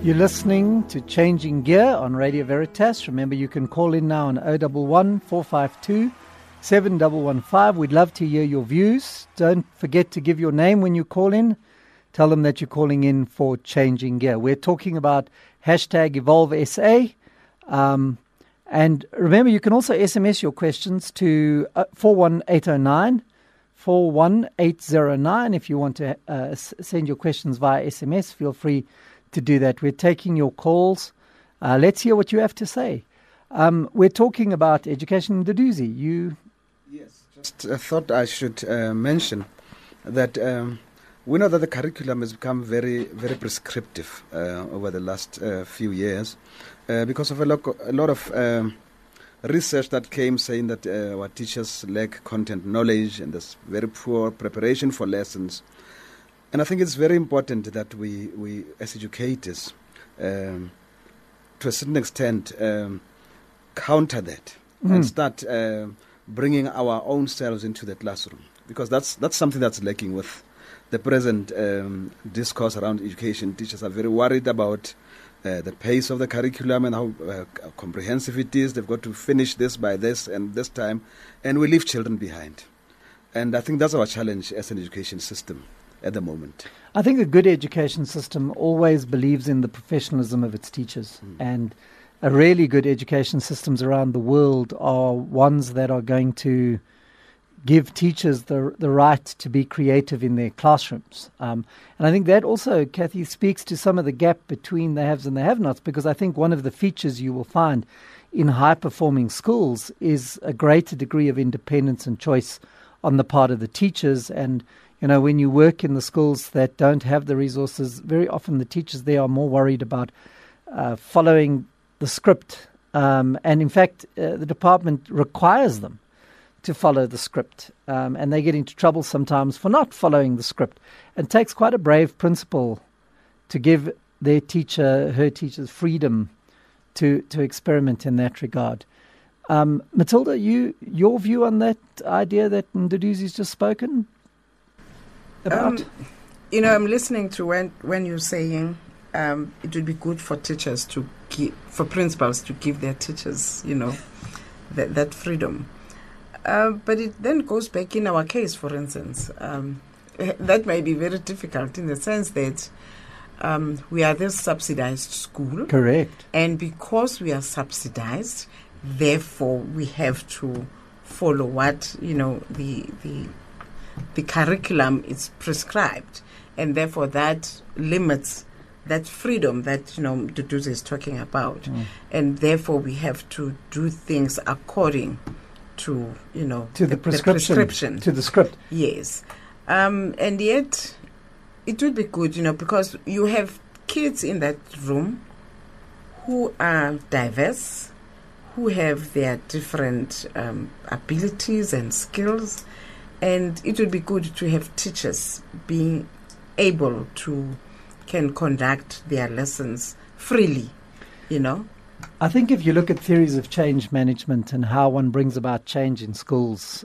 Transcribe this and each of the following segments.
You're listening to Changing Gear on Radio Veritas. Remember, you can call in now on 011 452 7115. We'd love to hear your views. Don't forget to give your name when you call in. Tell them that you're calling in for Changing Gear. We're talking about hashtag EvolveSA. And remember, you can also SMS your questions to 41809, 41809. If you want to send your questions via SMS, feel free to do that. We're taking your calls. Let's hear what you have to say. We're talking about education in Duduzi. Yes, just thought I should mention that we know that the curriculum has become very, very prescriptive over the last few years because of a lot of research that came saying that our teachers lack content knowledge and there's very poor preparation for lessons. And I think it's very important that we as educators, to a certain extent, counter that and start bringing our own selves into the classroom, because that's something that's lacking with the present discourse around education. Teachers are very worried about the pace of the curriculum and how comprehensive it is. They've got to finish this by this and this time, and we leave children behind. And I think that's our challenge as an education system at the moment. I think a good education system always believes in the professionalism of its teachers. And really good education systems around the world are ones that are going to give teachers the right to be creative in their classrooms. And I think that also, Kathy, speaks to some of the gap between the haves and the have-nots, because I think one of the features you will find in high-performing schools is a greater degree of independence and choice on the part of the teachers. And you know, when you work in the schools that don't have the resources, very often the teachers there are more worried about following the script. And in fact, the department requires them to follow the script. And they get into trouble sometimes for not following the script. And it takes quite a brave principal to give their teacher, her teachers, freedom to experiment in that regard. Matilda, your view on that idea that Nduduzi's just spoken about? I'm listening to when you're saying it would be good for teachers for principals to give their teachers, that freedom. But it then goes back in our case, for instance. That may be very difficult in the sense that we are this subsidized school. Correct. And because we are subsidized, therefore we have to follow what, the curriculum is prescribed, and therefore that limits that freedom that Duduzi is talking about, and therefore we have to do things according to the prescription, to the script. Yes, and yet it would be good, because you have kids in that room who are diverse, who have their different abilities and skills. And it would be good to have teachers being able to can conduct their lessons freely, I think if you look at theories of change management and how one brings about change in schools,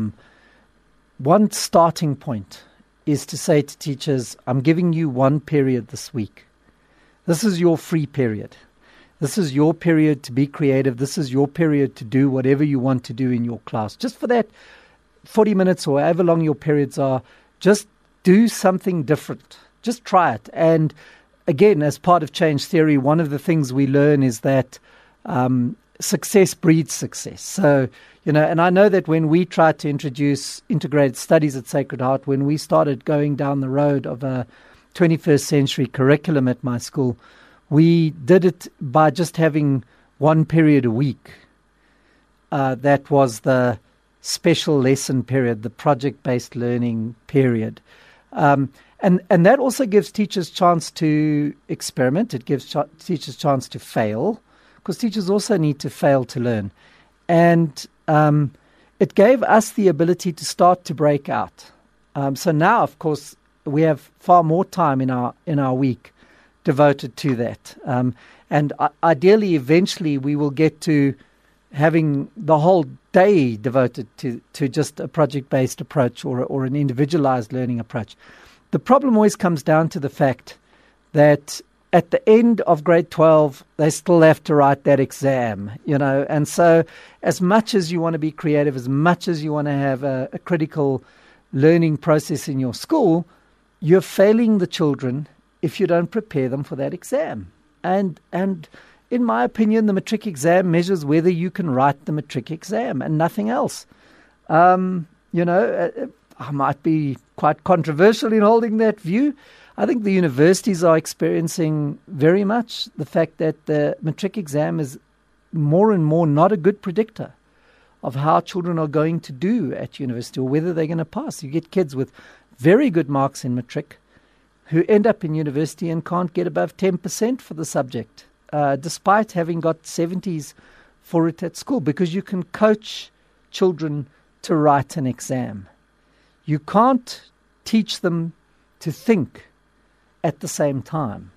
one starting point is to say to teachers, I'm giving you one period this week. This is your free period. This is your period to be creative. This is your period to do whatever you want to do in your class. Just for that 40 minutes or however long your periods are, just do something different. Just try it. And again, as part of change theory, one of the things we learn is that success breeds success. So, and I know that when we tried to introduce integrated studies at Sacred Heart, when we started going down the road of a 21st century curriculum at my school, we did it by just having one period a week. That was the special lesson period, the project-based learning period. And that also gives teachers chance to experiment. It gives teachers chance to fail, because teachers also need to fail to learn. And it gave us the ability to start to break out. So now, of course, we have far more time in our week devoted to that. And ideally, eventually, we will get to having the whole day devoted to just a project-based approach or an individualized learning approach. The problem always comes down to the fact that at the end of grade 12, they still have to write that exam, And so as much as you want to be creative, as much as you want to have a critical learning process in your school, you're failing the children if you don't prepare them for that exam. And in my opinion, the matric exam measures whether you can write the matric exam and nothing else. I might be quite controversial in holding that view. I think the universities are experiencing very much the fact that the matric exam is more and more not a good predictor of how children are going to do at university or whether they're going to pass. You get kids with very good marks in matric who end up in university and can't get above 10% for the subject, despite having got 70s for it at school, because you can coach children to write an exam. You can't teach them to think at the same time.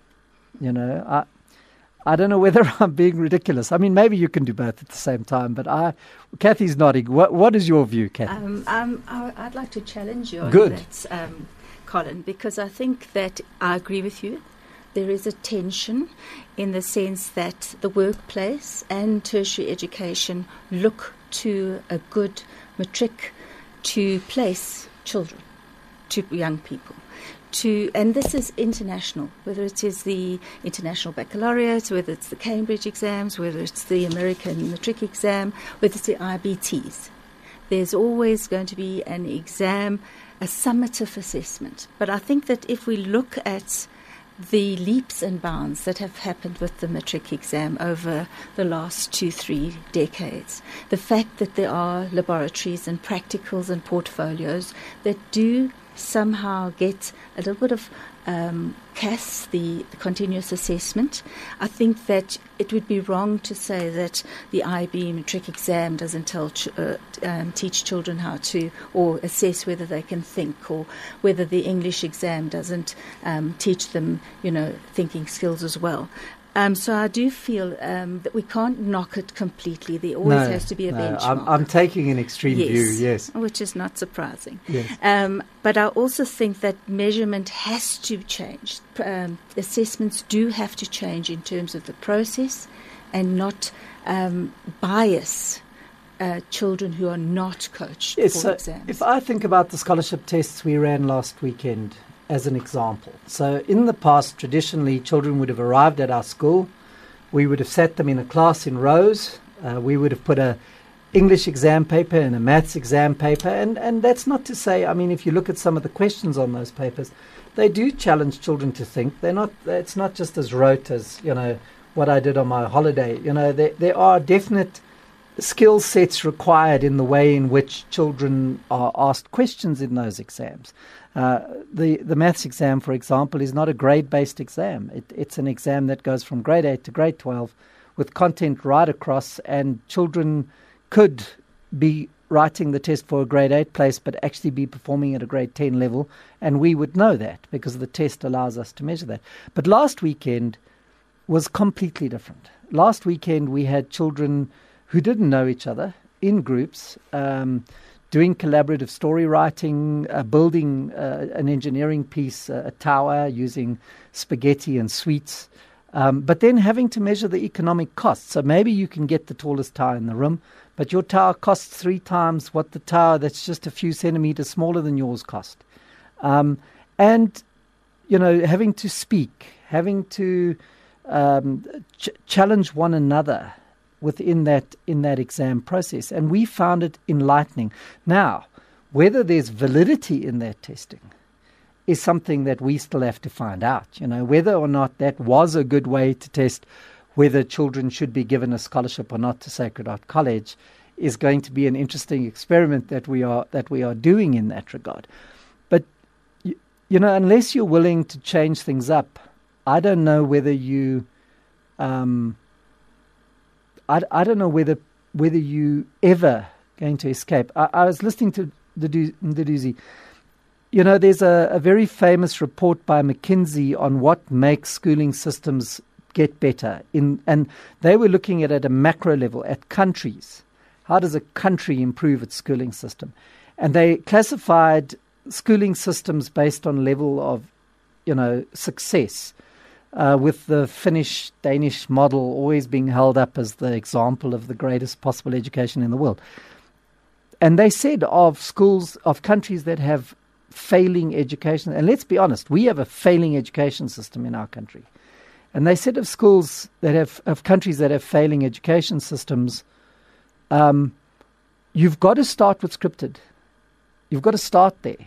I don't know whether I'm being ridiculous. I mean, maybe you can do both at the same time, but Kathy's nodding. What is your view, Kathy? I'd like to challenge you on Good. that, Colin, because I think that I agree with you. There is a tension in the sense that the workplace and tertiary education look to a good matric to place children, to young people. And this is international, whether it is the International Baccalaureate, whether it's the Cambridge exams, whether it's the American matric exam, whether it's the IBTs. There's always going to be an exam, a summative assessment. But I think that if we look at the leaps and bounds that have happened with the matric exam over the last 2-3 decades, the fact that there are laboratories and practicals and portfolios that do somehow get a little bit of CAS, the continuous assessment. I think that it would be wrong to say that the IB matric exam doesn't teach children how to, or assess whether they can think, or whether the English exam doesn't teach them, thinking skills as well. So I do feel that we can't knock it completely. There always has to be a benchmark. I'm taking an extreme view, yes. Which is not surprising. Yes. But I also think that measurement has to change. Assessments do have to change in terms of the process and not bias children who are not coached for exams. If I think about the scholarship tests we ran last weekend, as an example. So in the past, traditionally, children would have arrived at our school. We would have sat them in a class in rows. We would have put a English exam paper and a maths exam paper. And that's not to say, if you look at some of the questions on those papers, they do challenge children to think. It's not just as rote as, what I did on my holiday. There are definite skill sets required in the way in which children are asked questions in those exams. The maths exam, for example, is not a grade-based exam. It's an exam that goes from grade 8 to grade 12 with content right across, and children could be writing the test for a grade 8 place but actually be performing at a grade 10 level, and we would know that because the test allows us to measure that. But last weekend was completely different. Last weekend we had children who didn't know each other in groups, doing collaborative story writing, building an engineering piece, a tower using spaghetti and sweets, but then having to measure the economic costs. So maybe you can get the tallest tower in the room, but your tower costs 3 times what the tower that's just a few centimeters smaller than yours cost. And, having to speak, having to challenge one another within that exam process, and we found it enlightening. Now, whether there's validity in that testing is something that we still have to find out. Whether or not that was a good way to test whether children should be given a scholarship or not to Sacred Heart College is going to be an interesting experiment that we are doing in that regard. But unless you're willing to change things up, I don't know whether you. I don't know whether you ever going to escape. I was listening to Nduduzi. There's a very famous report by McKinsey on what makes schooling systems get better. And they were looking at a macro level, at countries. How does a country improve its schooling system? And they classified schooling systems based on level of, success. with the Finnish-Danish model always being held up as the example of the greatest possible education in the world. And they said of schools, of countries that have failing education, and let's be honest, we have a failing education system in our country. And they said of schools that of countries that have failing education systems, you've got to start with scripted. You've got to start there,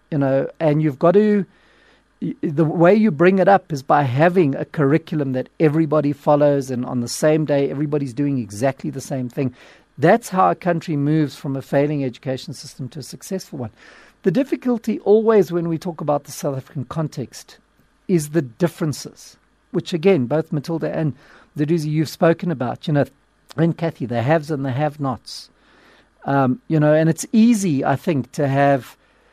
and you've got to, the way you bring it up is by having a curriculum that everybody follows, and on the same day, everybody's doing exactly the same thing. That's how a country moves from a failing education system to a successful one. The difficulty always when we talk about the South African context is the differences, which again, both Matilda and Duduzi, you've spoken about, and Kathy, the haves and the have-nots. And it's easy, I think, to have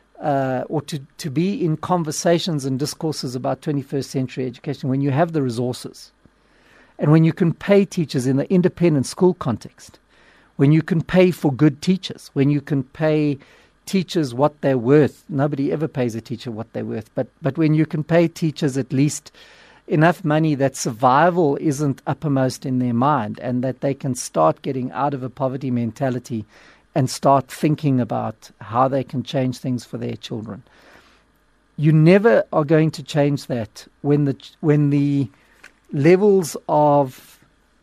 or to be in conversations and discourses about 21st century education when you have the resources and when you can pay teachers in the independent school context, when you can pay for good teachers, when you can pay teachers what they're worth. Nobody ever pays a teacher what they're worth, but when you can pay teachers at least enough money that survival isn't uppermost in their mind and that they can start getting out of a poverty mentality and start thinking about how they can change things for their children. You never are going to change that when the levels of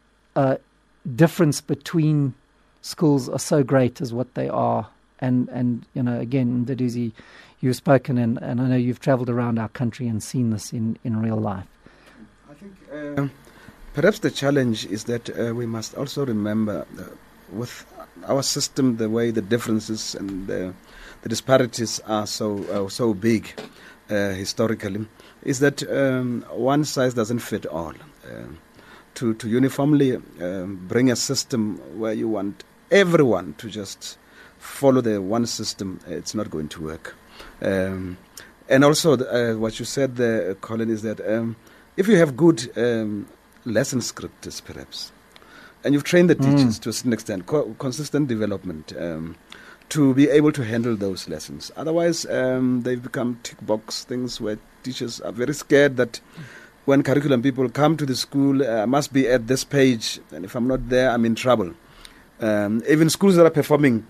difference between schools are so great as what they are. And again, Duduzi, you've spoken and I know you've travelled around our country and seen this in real life. I think perhaps the challenge is that we must also remember with our system, the way the differences and the disparities are so big historically, is that one size doesn't fit all. To uniformly bring a system where you want everyone to just follow the one system, it's not going to work. And also what you said there, Colin, is that if you have good lesson scripts, perhaps, and you've trained the teachers to a certain extent, consistent development, to be able to handle those lessons. Otherwise, they've become tick box things where teachers are very scared that when curriculum people come to the school, I must be at this page, and if I'm not there, I'm in trouble. Even schools that are performing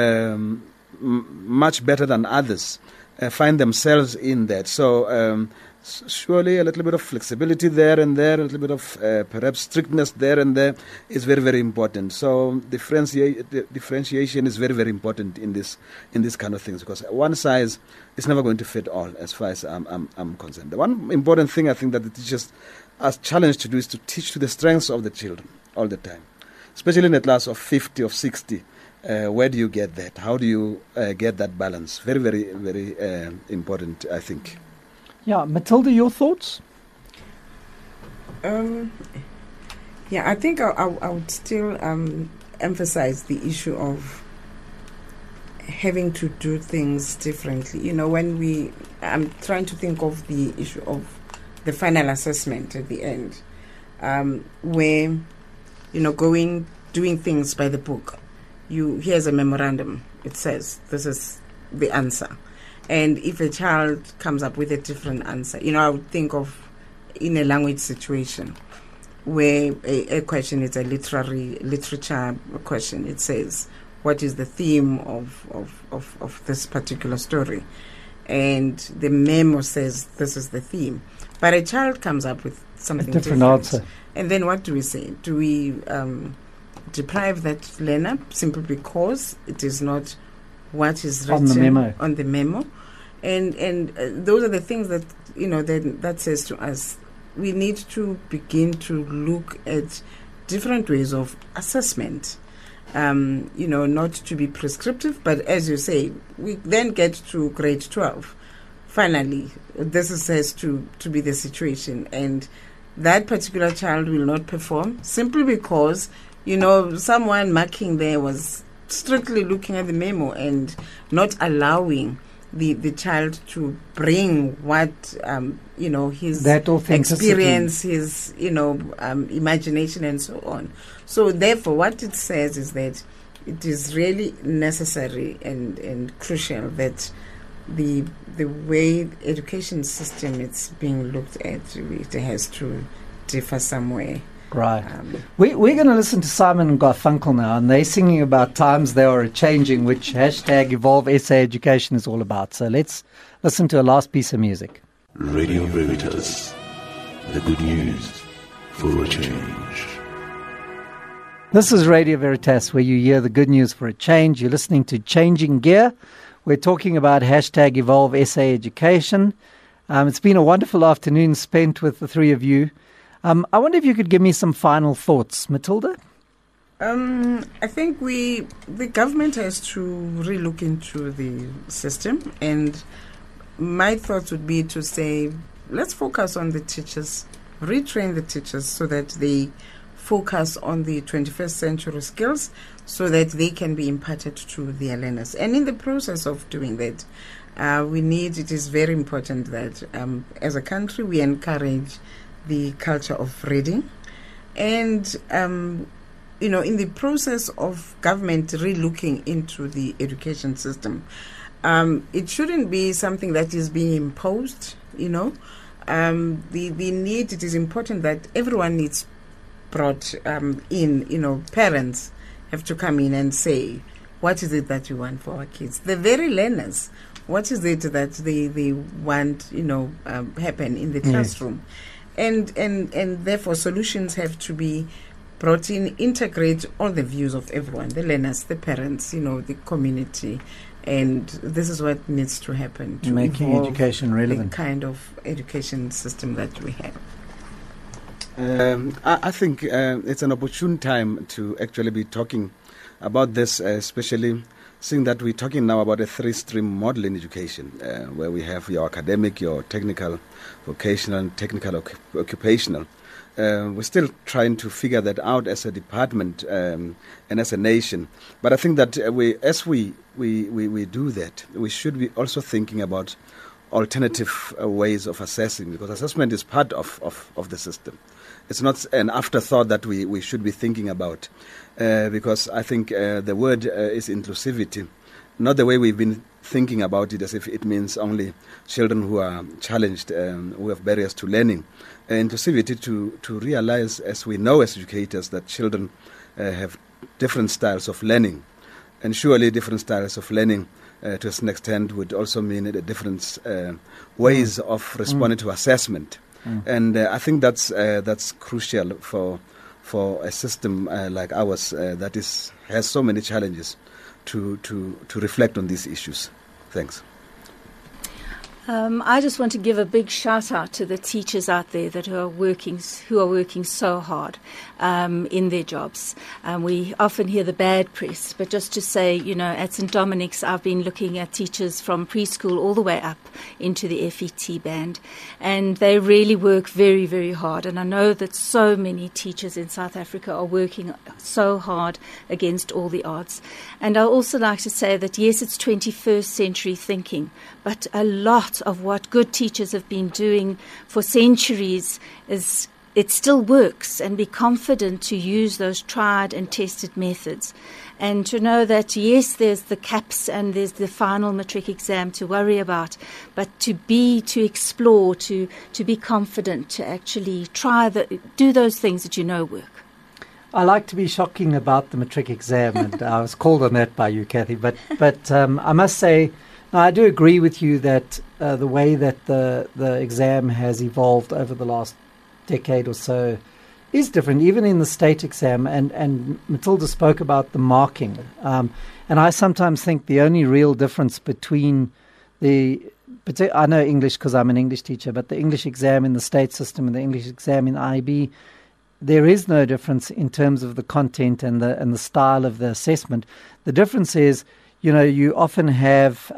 much better than others find themselves in that. So surely a little bit of flexibility there and there, a little bit of perhaps strictness there and there is very, very important. So differentiation is very, very important in this kind of things, because one size is never going to fit all as far as I'm concerned. The one important thing I think that the teachers are challenged to do is to teach to the strengths of the children all the time, especially in a class of 50 or 60. Where do you get that? How do you get that balance? Very, very, very important, I think. Yeah, Matilda, your thoughts? I think I would still emphasize the issue of having to do things differently. When I'm trying to think of the issue of the final assessment at the end, where, doing things by the book. Here's a memorandum. It says, this is the answer. And if a child comes up with a different answer, I would think of in a language situation where a question is a literature question. It says, what is the theme of this particular story? And the memo says, this is the theme. But a child comes up with something different. Answer. And then what do we say? Do we deprive that learner simply because it is not what is written on the memo? And those are the things that that says to us we need to begin to look at different ways of assessment. Not to be prescriptive, but as you say, we then get to grade 12. Finally, this says to be the situation, and that particular child will not perform simply because someone marking there was strictly looking at the memo and not allowing the child to bring what his experience, his imagination and so on. So therefore what it says is that it is really necessary and crucial that the way education system it's being looked at, it has to differ somewhere. Right. We're going to listen to Simon and Garfunkel now, and they're singing about times they are changing, which hashtag Evolve SA Education is all about. So let's listen to a last piece of music. Radio Veritas, the good news for a change. This is Radio Veritas, where you hear the good news for a change. You're listening to Changing Gear. We're talking about hashtag Evolve SA Education. It's been a wonderful afternoon spent with the three of you. I wonder if you could give me some final thoughts, Matilda? I think the government has to relook into the system, and my thoughts would be to say, let's focus on the teachers, retrain the teachers so that they focus on the 21st century skills so that they can be imparted to their learners. And in the process of doing that, it is very important that as a country we encourage the culture of reading. And, in the process of government relooking into the education system, it shouldn't be something that is being imposed, the need, it is important that everyone needs brought in, parents have to come in and say, what is it that you want for our kids? The very learners, what is it that they want, happen in the classroom? And therefore solutions have to be brought in, integrate all the views of everyone, the learners, the parents, the community. And this is what needs to happen to making education relevant, the kind of education system that we have. I think it's an opportune time to actually be talking about this, especially seeing that we're talking now about a three-stream model in education, where we have your academic, your technical, vocational, and technical occupational. We're still trying to figure that out as a department and as a nation. But I think that as we do that, we should be also thinking about alternative ways of assessing, because assessment is part of the system. It's not an afterthought that we should be thinking about, because I think the word is inclusivity, not the way we've been thinking about it as if it means only children who are challenged, who have barriers to learning. Inclusivity to realize, as we know as educators, that children have different styles of learning, and surely different styles of learning to a certain extent would also mean different ways of responding to assessment. And I think that's crucial for a system like ours that has so many challenges to reflect on these issues. Thanks. I just want to give a big shout out to the teachers out there that are working so hard in their jobs. We often hear the bad press, but just to say, at St. Dominic's, I've been looking at teachers from preschool all the way up into the FET band, and they really work very, very hard. And I know that so many teachers in South Africa are working so hard against all the odds. And I also like to say that, yes, it's 21st century thinking, but a lot of what good teachers have been doing for centuries it still works, and be confident to use those tried and tested methods, and to know that, yes, there's the CAPS and there's the final matric exam to worry about, but to explore, to be confident, to actually do those things that work. I like to be shocking about the matric exam, and I was called on that by you, Kathy, but I must say, I do agree with you that the way that the exam has evolved over the last decade or so is different, even in the state exam. And Matilda spoke about the marking. And I sometimes think the only real difference between I know English because I'm an English teacher, but the English exam in the state system and the English exam in IB, there is no difference in terms of the content and the style of the assessment. The difference is, you often have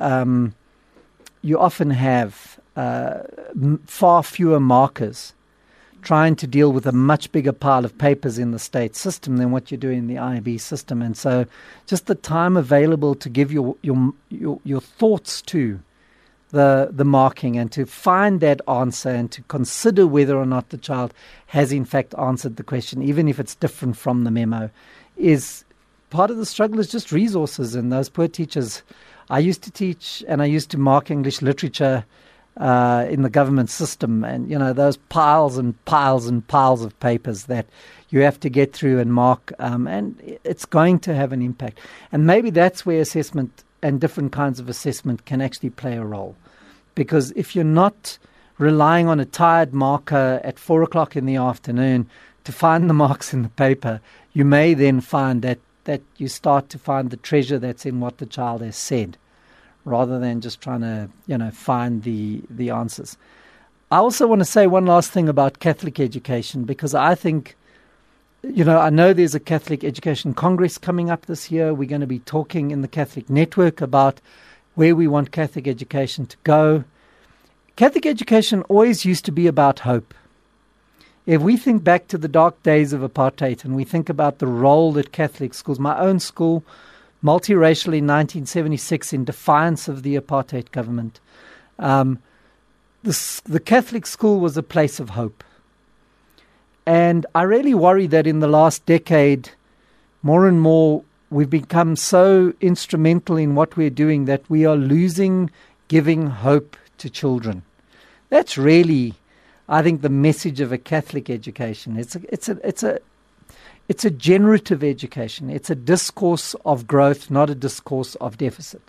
far fewer markers trying to deal with a much bigger pile of papers in the state system than what you do in the IB system. And so just the time available to give your thoughts to the marking and to find that answer and to consider whether or not the child has in fact answered the question, even if it's different from the memo, is part of the struggle is just resources and those poor teachers. I used to teach and I used to mark English literature in the government system, and those piles and piles and piles of papers that you have to get through and mark, and it's going to have an impact. And maybe that's where assessment and different kinds of assessment can actually play a role, because if you're not relying on a tired marker at 4:00 in the afternoon to find the marks in the paper, you may then find that you start to find the treasure that's in what the child has said, rather than just trying to, find the answers. I also want to say one last thing about Catholic education, because I think, I know there's a Catholic Education Congress coming up this year. We're going to be talking in the Catholic Network about where we want Catholic education to go. Catholic education always used to be about hope. If we think back to the dark days of apartheid and we think about the role that Catholic schools, my own school, multiracial in 1976 in defiance of the apartheid government, the Catholic school was a place of hope. And I really worry that in the last decade, more and more, we've become so instrumental in what we're doing that we are losing giving hope to children. That's really, I think, the message of a Catholic education. It's a generative education. It's a discourse of growth, not a discourse of deficit.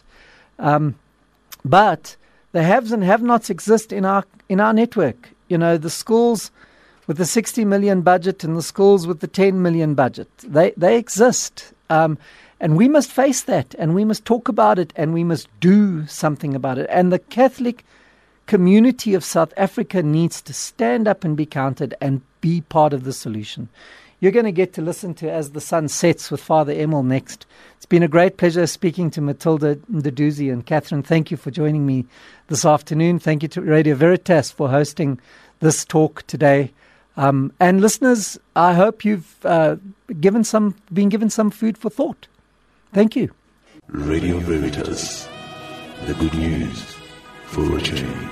But the haves and have-nots exist in our network. The schools with the 60 million budget and the schools with the 10 million budget, they exist. And we must face that, and we must talk about it, and we must do something about it. And the Catholic community of South Africa needs to stand up and be counted and be part of the solution. You're going to get to listen to As the Sun Sets with Father Emil next. It's been a great pleasure speaking to Matilda Nduduzi and Catherine. Thank you for joining me this afternoon. Thank you to Radio Veritas for hosting this talk today. And listeners, I hope you've been given some food for thought. Thank you. Radio Veritas, the good news for a change.